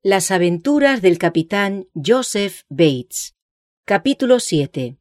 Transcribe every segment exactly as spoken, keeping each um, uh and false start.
Las aventuras del capitán Joseph Bates. Capítulo siete.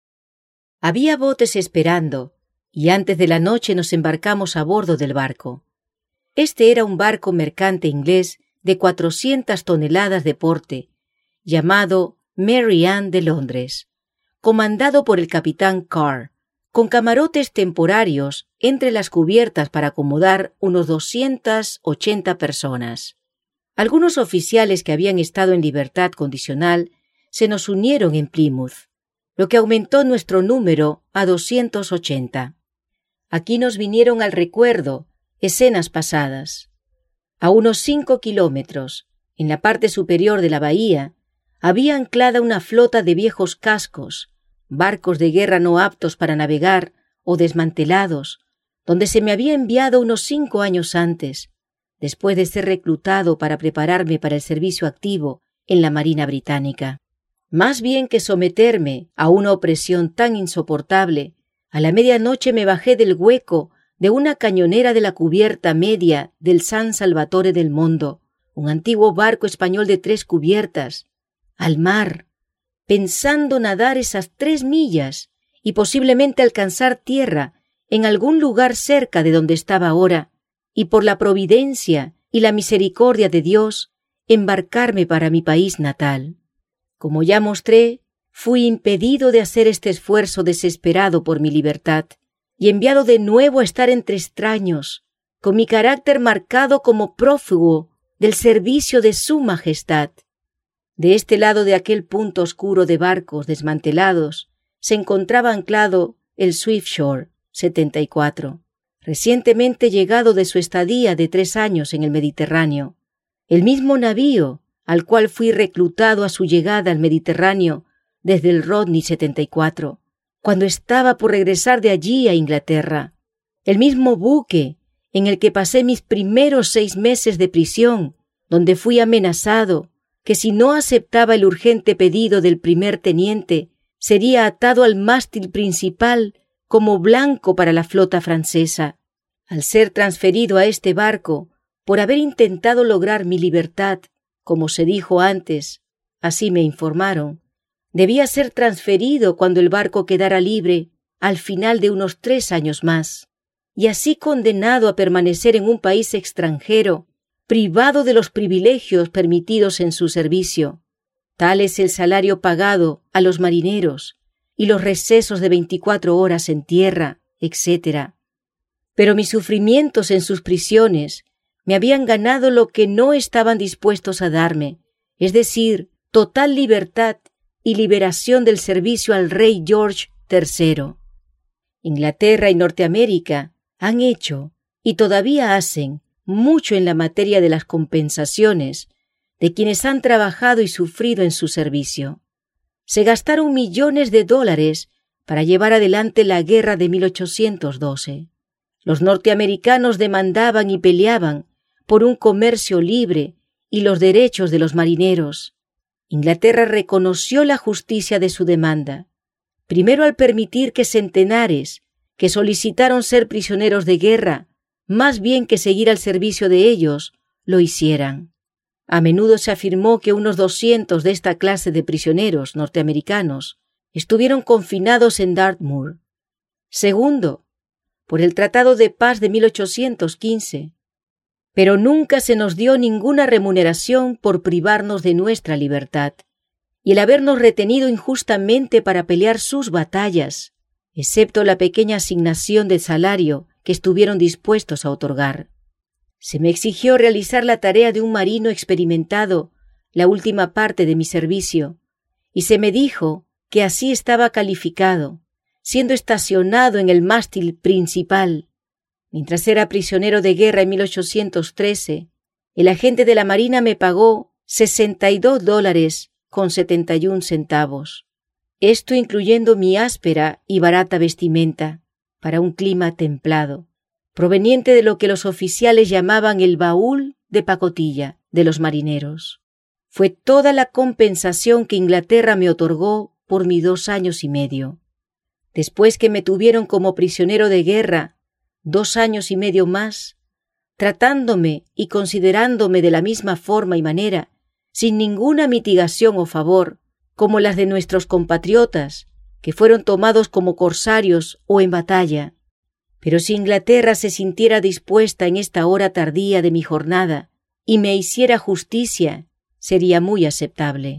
Había botes esperando, y antes de la noche nos embarcamos a bordo del barco. Este era un barco mercante inglés de cuatrocientas toneladas de porte, llamado Mary Ann de Londres, comandado por el capitán Carr, con camarotes temporarios entre las cubiertas para acomodar unos doscientas ochenta personas. Algunos oficiales que habían estado en libertad condicional se nos unieron en Plymouth, lo que aumentó nuestro número a doscientos ochenta. Aquí nos vinieron al recuerdo escenas pasadas. A unos cinco kilómetros, en la parte superior de la bahía, había anclada una flota de viejos cascos, barcos de guerra no aptos para navegar o desmantelados, donde se me había enviado unos cinco años antes, después de ser reclutado para prepararme para el servicio activo en la Marina Británica. Más bien que someterme a una opresión tan insoportable, a la medianoche me bajé del hueco de una cañonera de la cubierta media del San Salvatore del Mondo, un antiguo barco español de tres cubiertas, al mar, pensando nadar esas tres millas y posiblemente alcanzar tierra en algún lugar cerca de donde estaba ahora, y por la providencia y la misericordia de Dios, embarcarme para mi país natal. Como ya mostré, fui impedido de hacer este esfuerzo desesperado por mi libertad, y enviado de nuevo a estar entre extraños, con mi carácter marcado como prófugo del servicio de su majestad. De este lado de aquel punto oscuro de barcos desmantelados, se encontraba anclado el Swiftsure setenta y cuatro. Recientemente llegado de su estadía de tres años en el Mediterráneo, el mismo navío al cual fui reclutado a su llegada al Mediterráneo desde el Rodney setenta y cuatro, cuando estaba por regresar de allí a Inglaterra, el mismo buque en el que pasé mis primeros seis meses de prisión, donde fui amenazado que si no aceptaba el urgente pedido del primer teniente, sería atado al mástil principal como blanco para la flota francesa. Al ser transferido a este barco, por haber intentado lograr mi libertad, como se dijo antes, así me informaron, debía ser transferido cuando el barco quedara libre al final de unos tres años más, y así condenado a permanecer en un país extranjero, privado de los privilegios permitidos en su servicio. Tal es el salario pagado a los marineros, y los recesos de veinticuatro horas en tierra, etcétera. Pero mis sufrimientos en sus prisiones me habían ganado lo que no estaban dispuestos a darme, es decir, total libertad y liberación del servicio al rey George tercero. Inglaterra y Norteamérica han hecho, y todavía hacen, mucho en la materia de las compensaciones de quienes han trabajado y sufrido en su servicio. Se gastaron millones de dólares para llevar adelante la guerra de mil ochocientos doce. Los norteamericanos demandaban y peleaban por un comercio libre y los derechos de los marineros. Inglaterra reconoció la justicia de su demanda, primero al permitir que centenares que solicitaron ser prisioneros de guerra, más bien que seguir al servicio de ellos, lo hicieran. A menudo se afirmó que unos doscientos de esta clase de prisioneros norteamericanos estuvieron confinados en Dartmoor. Segundo, por el Tratado de Paz de mil ochocientos quince, pero nunca se nos dio ninguna remuneración por privarnos de nuestra libertad y el habernos retenido injustamente para pelear sus batallas, excepto la pequeña asignación de salario que estuvieron dispuestos a otorgar. Se me exigió realizar la tarea de un marino experimentado, la última parte de mi servicio, y se me dijo que así estaba calificado, siendo estacionado en el mástil principal. Mientras era prisionero de guerra en mil ochocientos trece, el agente de la Marina me pagó sesenta y dos dólares con setenta y un centavos. Esto incluyendo mi áspera y barata vestimenta para un clima templado, proveniente de lo que los oficiales llamaban el baúl de pacotilla de los marineros. Fue toda la compensación que Inglaterra me otorgó por mis dos años y medio. Después que me tuvieron como prisionero de guerra dos años y medio más, tratándome y considerándome de la misma forma y manera sin ninguna mitigación o favor, como las de nuestros compatriotas, que fueron tomados como corsarios o en batalla. Pero si Inglaterra se sintiera dispuesta en esta hora tardía de mi jornada y me hiciera justicia, sería muy aceptable.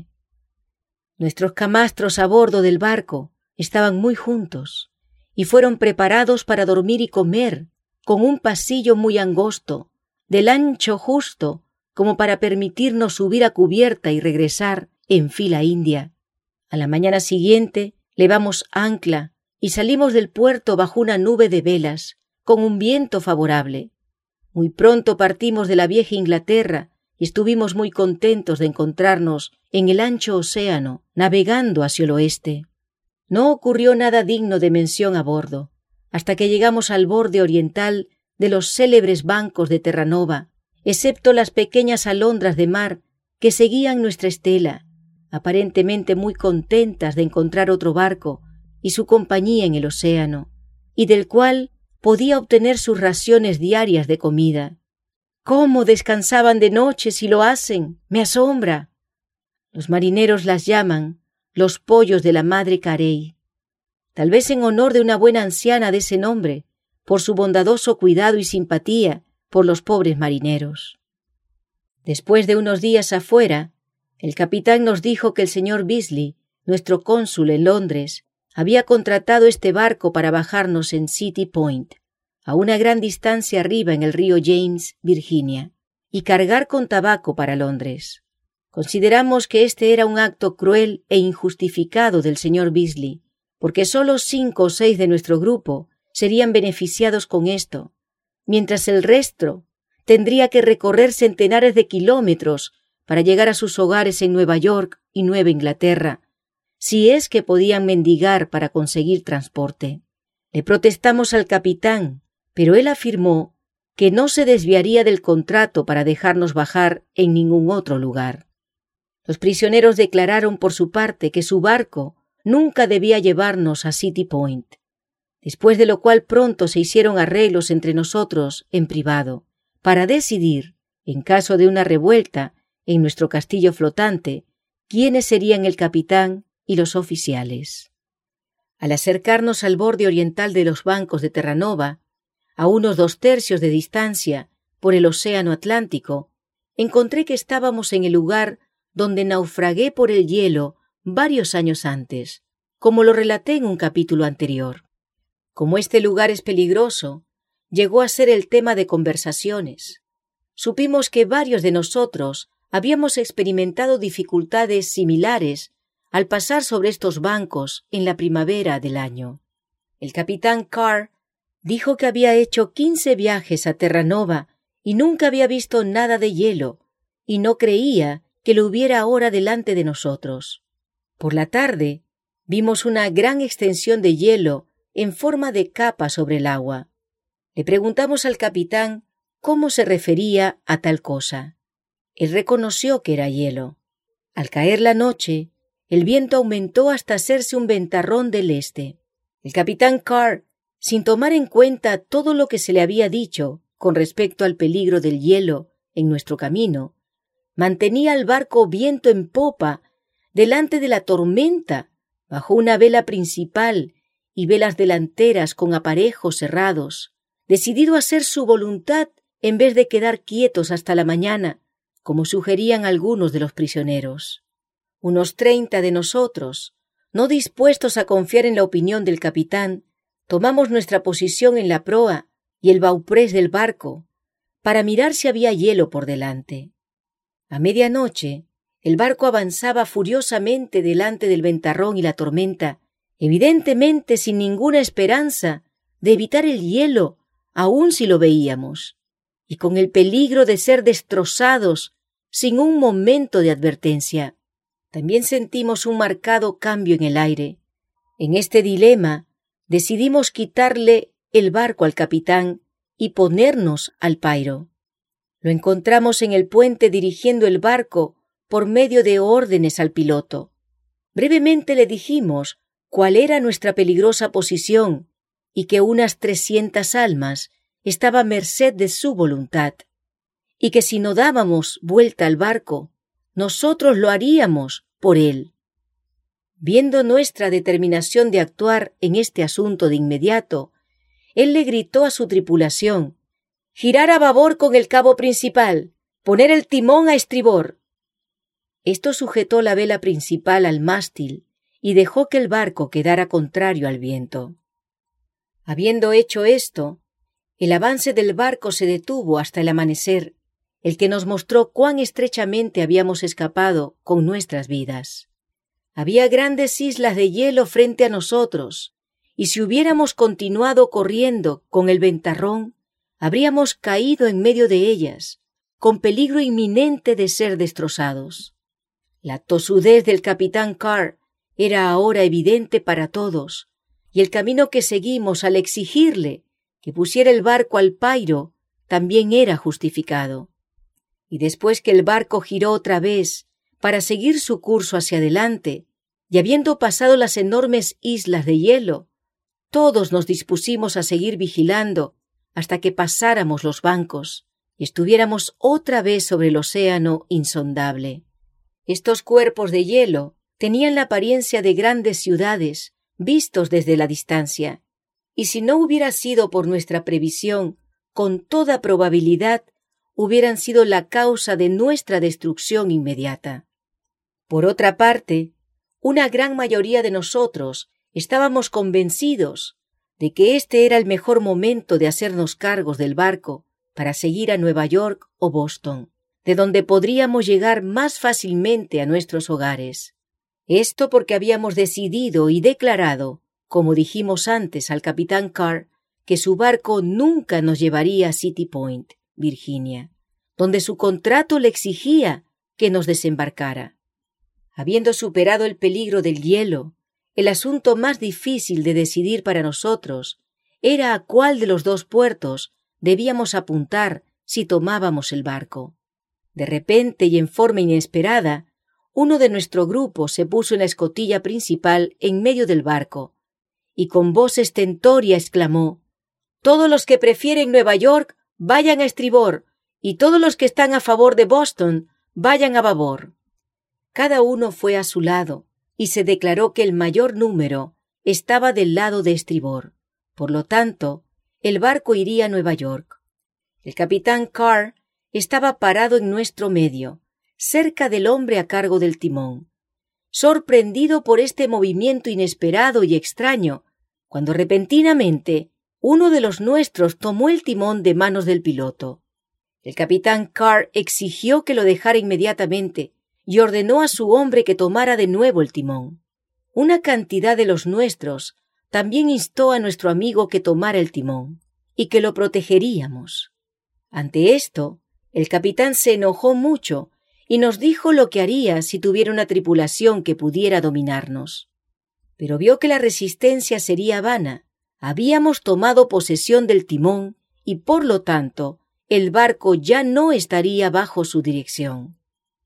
Nuestros camastros a bordo del barco estaban muy juntos y fueron preparados para dormir y comer con un pasillo muy angosto, del ancho justo como para permitirnos subir a cubierta y regresar en fila india. A la mañana siguiente levamos ancla y salimos del puerto bajo una nube de velas, con un viento favorable. Muy pronto partimos de la vieja Inglaterra y estuvimos muy contentos de encontrarnos en el ancho océano, navegando hacia el oeste. No ocurrió nada digno de mención a bordo, hasta que llegamos al borde oriental de los célebres bancos de Terranova, excepto las pequeñas alondras de mar que seguían nuestra estela, aparentemente muy contentas de encontrar otro barco y su compañía en el océano, y del cual podía obtener sus raciones diarias de comida. ¿Cómo descansaban de noche si lo hacen? Me asombra. Los marineros las llaman los pollos de la madre Carey, tal vez en honor de una buena anciana de ese nombre, por su bondadoso cuidado y simpatía por los pobres marineros. Después de unos días afuera, el capitán nos dijo que el señor Beasley, nuestro cónsul en Londres, había contratado este barco para bajarnos en City Point, a una gran distancia arriba en el río James, Virginia, y cargar con tabaco para Londres. Consideramos que este era un acto cruel e injustificado del señor Beasley, porque solo cinco o seis de nuestro grupo serían beneficiados con esto, mientras el resto tendría que recorrer centenares de kilómetros para llegar a sus hogares en Nueva York y Nueva Inglaterra, si es que podían mendigar para conseguir transporte. Le protestamos al capitán, pero él afirmó que no se desviaría del contrato para dejarnos bajar en ningún otro lugar. Los prisioneros declararon por su parte que su barco nunca debía llevarnos a City Point, después de lo cual pronto se hicieron arreglos entre nosotros en privado, para decidir, en caso de una revuelta en nuestro castillo flotante, quiénes serían el capitán y los oficiales. Al acercarnos al borde oriental de los bancos de Terranova, a unos dos tercios de distancia por el océano Atlántico, encontré que estábamos en el lugar donde naufragué por el hielo varios años antes, como lo relaté en un capítulo anterior. Como este lugar es peligroso, llegó a ser el tema de conversaciones. Supimos que varios de nosotros habíamos experimentado dificultades similares al pasar sobre estos bancos en la primavera del año. El capitán Carr dijo que había hecho quince viajes a Terranova y nunca había visto nada de hielo, y no creía que lo hubiera ahora delante de nosotros. Por la tarde vimos una gran extensión de hielo en forma de capa sobre el agua. Le preguntamos al capitán cómo se refería a tal cosa. Él reconoció que era hielo. Al caer la noche, el viento aumentó hasta hacerse un ventarrón del este. El capitán Carr, sin tomar en cuenta todo lo que se le había dicho con respecto al peligro del hielo en nuestro camino, mantenía el barco viento en popa delante de la tormenta, bajo una vela principal y velas delanteras con aparejos cerrados, decidido a hacer su voluntad en vez de quedar quietos hasta la mañana, como sugerían algunos de los prisioneros. Unos treinta de nosotros, no dispuestos a confiar en la opinión del capitán, tomamos nuestra posición en la proa y el bauprés del barco para mirar si había hielo por delante. A medianoche, el barco avanzaba furiosamente delante del ventarrón y la tormenta, evidentemente sin ninguna esperanza de evitar el hielo, aun si lo veíamos, y con el peligro de ser destrozados sin un momento de advertencia. También sentimos un marcado cambio en el aire. En este dilema, decidimos quitarle el barco al capitán y ponernos al pairo. Lo encontramos en el puente dirigiendo el barco por medio de órdenes al piloto. Brevemente le dijimos cuál era nuestra peligrosa posición y que unas trescientas almas estaba a merced de su voluntad, y que si no dábamos vuelta al barco, nosotros lo haríamos por él. Viendo nuestra determinación de actuar en este asunto de inmediato, él le gritó a su tripulación: «Girar a babor con el cabo principal, poner el timón a estribor». Esto sujetó la vela principal al mástil y dejó que el barco quedara contrario al viento. Habiendo hecho esto, el avance del barco se detuvo hasta el amanecer, el que nos mostró cuán estrechamente habíamos escapado con nuestras vidas. Había grandes islas de hielo frente a nosotros, y si hubiéramos continuado corriendo con el ventarrón, habríamos caído en medio de ellas, con peligro inminente de ser destrozados. La tosudez del capitán Carr era ahora evidente para todos, y el camino que seguimos al exigirle que pusiera el barco al pairo también era justificado. Y después que el barco giró otra vez para seguir su curso hacia adelante, y habiendo pasado las enormes islas de hielo, todos nos dispusimos a seguir vigilando hasta que pasáramos los bancos y estuviéramos otra vez sobre el océano insondable. Estos cuerpos de hielo tenían la apariencia de grandes ciudades vistos desde la distancia, y si no hubiera sido por nuestra previsión, con toda probabilidad hubieran sido la causa de nuestra destrucción inmediata. Por otra parte, una gran mayoría de nosotros estábamos convencidos de que este era el mejor momento de hacernos cargos del barco para seguir a Nueva York o Boston, de donde podríamos llegar más fácilmente a nuestros hogares. Esto porque habíamos decidido y declarado, como dijimos antes al capitán Carr, que su barco nunca nos llevaría a City Point, Virginia, donde su contrato le exigía que nos desembarcara. Habiendo superado el peligro del hielo, el asunto más difícil de decidir para nosotros era a cuál de los dos puertos debíamos apuntar si tomábamos el barco. De repente y en forma inesperada, uno de nuestro grupo se puso en la escotilla principal en medio del barco, y con voz estentórea exclamó: «Todos los que prefieren Nueva York, vayan a estribor, y todos los que están a favor de Boston, vayan a babor». Cada uno fue a su lado, y se declaró que el mayor número estaba del lado de estribor. Por lo tanto, el barco iría a Nueva York. El capitán Carr estaba parado en nuestro medio, cerca del hombre a cargo del timón, sorprendido por este movimiento inesperado y extraño, cuando repentinamente uno de los nuestros tomó el timón de manos del piloto. El capitán Carr exigió que lo dejara inmediatamente y ordenó a su hombre que tomara de nuevo el timón. Una cantidad de los nuestros también instó a nuestro amigo que tomara el timón y que lo protegeríamos. Ante esto, el capitán se enojó mucho y nos dijo lo que haría si tuviera una tripulación que pudiera dominarnos. Pero vio que la resistencia sería vana. Habíamos tomado posesión del timón y, por lo tanto, el barco ya no estaría bajo su dirección.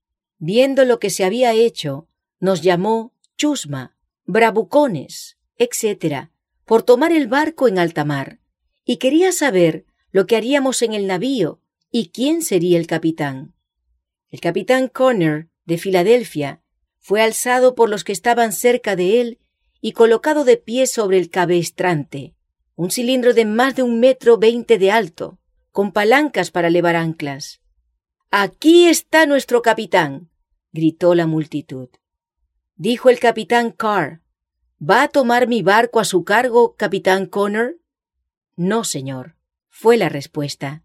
Viendo lo que se había hecho, nos llamó chusma, bravucones, etcétera, por tomar el barco en alta mar, y quería saber lo que haríamos en el navío y quién sería el capitán. El capitán Conner, de Filadelfia, fue alzado por los que estaban cerca de él y colocado de pie sobre el cabestrante, un cilindro de más de un metro veinte de alto, con palancas para levar anclas. «Aquí está nuestro capitán», gritó la multitud. Dijo el capitán Carr: «¿Va a tomar mi barco a su cargo, capitán Conner?» «No, señor», fue la respuesta.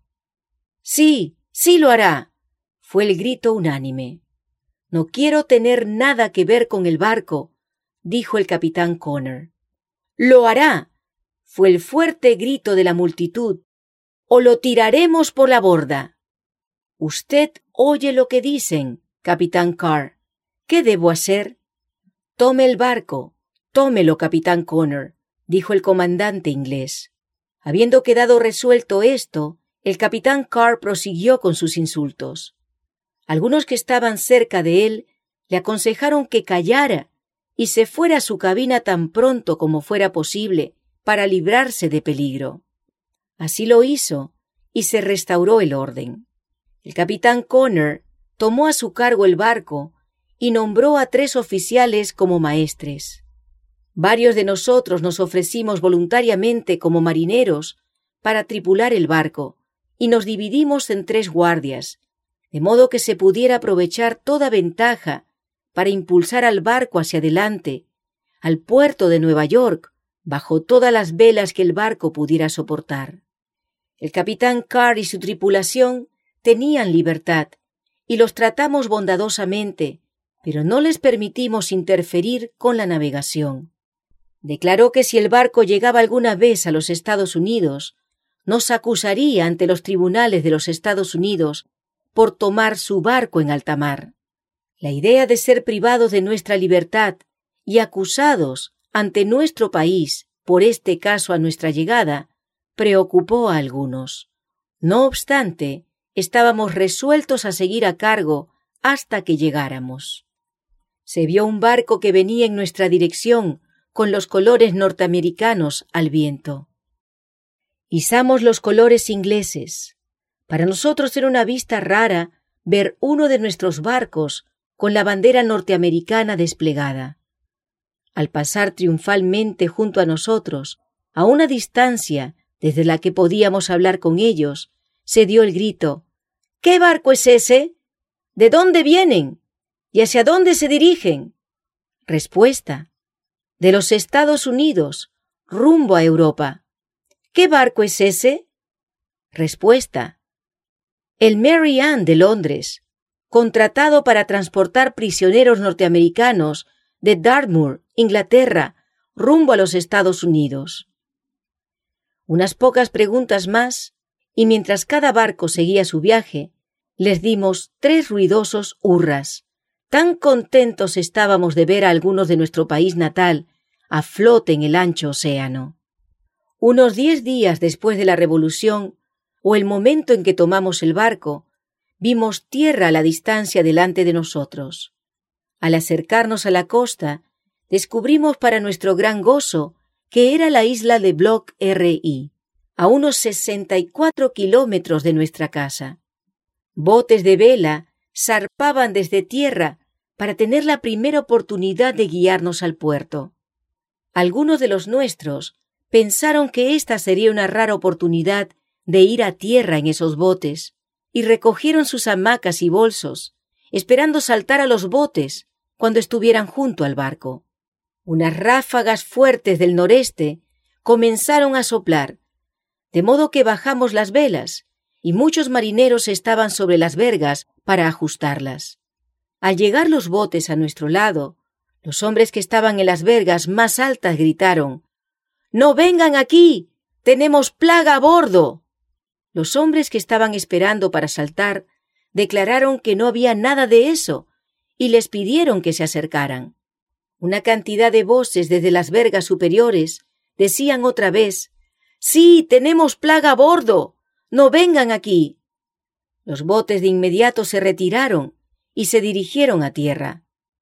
«Sí, sí lo hará», fue el grito unánime. «No quiero tener nada que ver con el barco», dijo el capitán Conner. «Lo hará», fue el fuerte grito de la multitud, «o lo tiraremos por la borda». «Usted oye lo que dicen, capitán Carr. ¿Qué debo hacer?» «Tome el barco, tómelo, capitán Conner», dijo el comandante inglés. Habiendo quedado resuelto esto, el capitán Carr prosiguió con sus insultos. Algunos que estaban cerca de él le aconsejaron que callara y se fuera a su cabina tan pronto como fuera posible para librarse de peligro. Así lo hizo y se restauró el orden. El capitán Conner tomó a su cargo el barco y nombró a tres oficiales como maestres. Varios de nosotros nos ofrecimos voluntariamente como marineros para tripular el barco y nos dividimos en tres guardias, de modo que se pudiera aprovechar toda ventaja para impulsar al barco hacia adelante, al puerto de Nueva York, bajo todas las velas que el barco pudiera soportar. El capitán Carr y su tripulación tenían libertad y los tratamos bondadosamente, pero no les permitimos interferir con la navegación. Declaró que si el barco llegaba alguna vez a los Estados Unidos, nos acusaría ante los tribunales de los Estados Unidos por tomar su barco en alta mar. La idea de ser privados de nuestra libertad y acusados ante nuestro país por este caso a nuestra llegada preocupó a algunos. No obstante, estábamos resueltos a seguir a cargo hasta que llegáramos. Se vio un barco que venía en nuestra dirección con los colores norteamericanos al viento. Izamos los colores ingleses. Para nosotros era una vista rara ver uno de nuestros barcos con la bandera norteamericana desplegada. Al pasar triunfalmente junto a nosotros, a una distancia desde la que podíamos hablar con ellos, se dio el grito: ¿Qué barco es ese? ¿De dónde vienen? ¿Y hacia dónde se dirigen? Respuesta: de los Estados Unidos, rumbo a Europa. ¿Qué barco es ese? Respuesta: el Mary Ann de Londres, contratado para transportar prisioneros norteamericanos de Dartmoor, Inglaterra, rumbo a los Estados Unidos. Unas pocas preguntas más, y mientras cada barco seguía su viaje, les dimos tres ruidosos hurras. Tan contentos estábamos de ver a algunos de nuestro país natal a flote en el ancho océano. Unos diez días después de la Revolución, o el momento en que tomamos el barco, vimos tierra a la distancia delante de nosotros. Al acercarnos a la costa, descubrimos para nuestro gran gozo que era la isla de Block R I, a unos sesenta y cuatro kilómetros de nuestra casa. Botes de vela zarpaban desde tierra para tener la primera oportunidad de guiarnos al puerto. Algunos de los nuestros pensaron que esta sería una rara oportunidad de ir a tierra en esos botes, y recogieron sus hamacas y bolsos, esperando saltar a los botes cuando estuvieran junto al barco. Unas ráfagas fuertes del noreste comenzaron a soplar, de modo que bajamos las velas, y muchos marineros estaban sobre las vergas para ajustarlas. Al llegar los botes a nuestro lado, los hombres que estaban en las vergas más altas gritaron: «¡No vengan aquí! ¡Tenemos plaga a bordo!». Los hombres que estaban esperando para saltar declararon que no había nada de eso y les pidieron que se acercaran. Una cantidad de voces desde las vergas superiores decían otra vez: «¡Sí, tenemos plaga a bordo! ¡No vengan aquí!». Los botes de inmediato se retiraron y se dirigieron a tierra.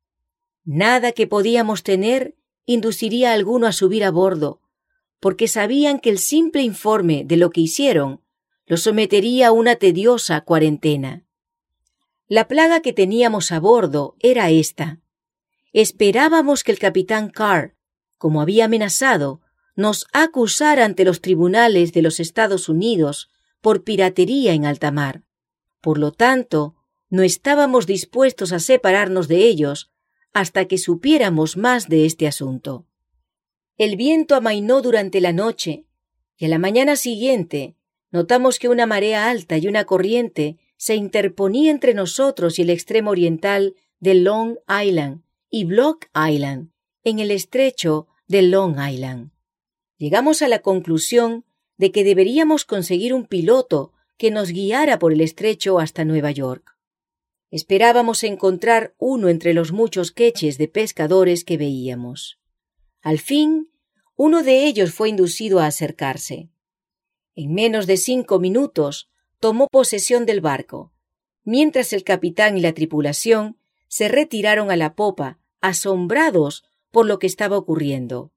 Nada que podíamos tener induciría a alguno a subir a bordo, porque sabían que el simple informe de lo que hicieron los sometería a una tediosa cuarentena. La plaga que teníamos a bordo era esta. Esperábamos que el capitán Carr, como había amenazado, nos acusara ante los tribunales de los Estados Unidos por piratería en alta mar. Por lo tanto, no estábamos dispuestos a separarnos de ellos hasta que supiéramos más de este asunto. El viento amainó durante la noche, y a la mañana siguiente notamos que una marea alta y una corriente se interponía entre nosotros y el extremo oriental de Long Island y Block Island, en el estrecho de Long Island. Llegamos a la conclusión de que deberíamos conseguir un piloto que nos guiara por el estrecho hasta Nueva York. Esperábamos encontrar uno entre los muchos queches de pescadores que veíamos. Al fin, uno de ellos fue inducido a acercarse. En menos de cinco minutos tomó posesión del barco, mientras el capitán y la tripulación se retiraron a la popa, asombrados por lo que estaba ocurriendo.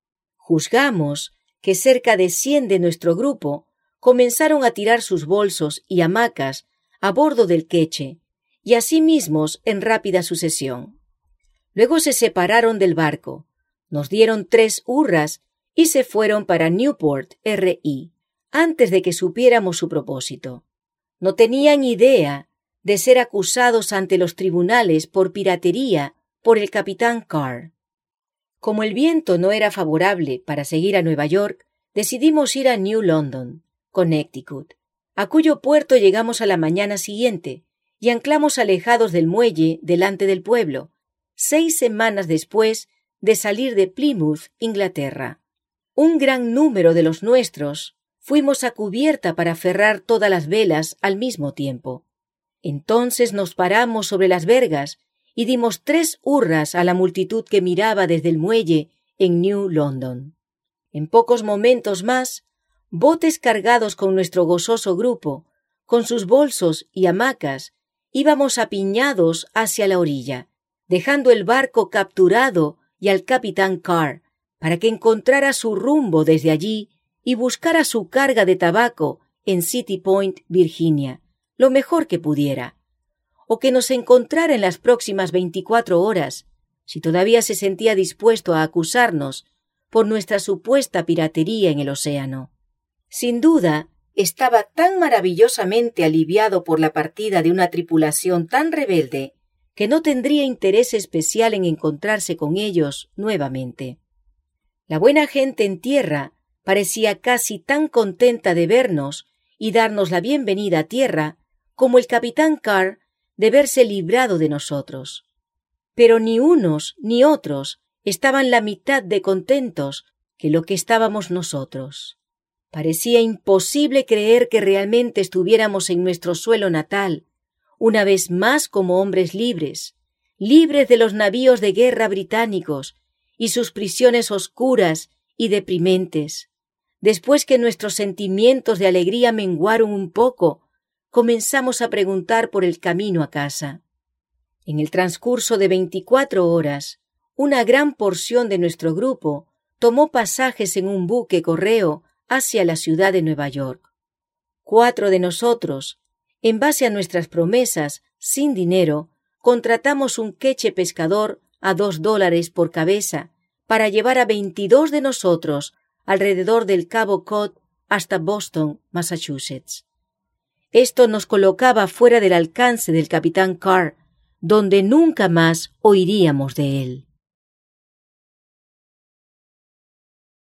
Juzgamos que cerca de cien de nuestro grupo comenzaron a tirar sus bolsos y hamacas a bordo del queche, y a sí mismos en rápida sucesión. Luego se separaron del barco, nos dieron tres hurras y se fueron para Newport R I, antes de que supiéramos su propósito. No tenían idea de ser acusados ante los tribunales por piratería por el capitán Carr. Como el viento no era favorable para seguir a Nueva York, decidimos ir a New London, Connecticut, a cuyo puerto llegamos a la mañana siguiente y anclamos alejados del muelle delante del pueblo, seis semanas después de salir de Plymouth, Inglaterra. Un gran número de los nuestros fuimos a cubierta para aferrar todas las velas al mismo tiempo. Entonces nos paramos sobre las vergas y dimos tres hurras a la multitud que miraba desde el muelle en New London. En pocos momentos más, botes cargados con nuestro gozoso grupo, con sus bolsos y hamacas, íbamos apiñados hacia la orilla, dejando el barco capturado y al capitán Carr, para que encontrara su rumbo desde allí y buscara su carga de tabaco en City Point, Virginia, lo mejor que pudiera, o que nos encontrara en las próximas veinticuatro horas, si todavía se sentía dispuesto a acusarnos por nuestra supuesta piratería en el océano. Sin duda, estaba tan maravillosamente aliviado por la partida de una tripulación tan rebelde que no tendría interés especial en encontrarse con ellos nuevamente. La buena gente en tierra parecía casi tan contenta de vernos y darnos la bienvenida a tierra como el capitán Carr de verse librado de nosotros. Pero ni unos ni otros estaban la mitad de contentos que lo que estábamos nosotros. Parecía imposible creer que realmente estuviéramos en nuestro suelo natal, una vez más como hombres libres, libres de los navíos de guerra británicos y sus prisiones oscuras y deprimentes. Después que nuestros sentimientos de alegría menguaron un poco, comenzamos a preguntar por el camino a casa. En el transcurso de veinticuatro horas, una gran porción de nuestro grupo tomó pasajes en un buque correo hacia la ciudad de Nueva York. Cuatro de nosotros, en base a nuestras promesas, sin dinero, contratamos un queche pescador a dos dólares por cabeza para llevar a veintidós de nosotros alrededor del Cabo Cod hasta Boston, Massachusetts. Esto nos colocaba fuera del alcance del capitán Carr, donde nunca más oiríamos de él.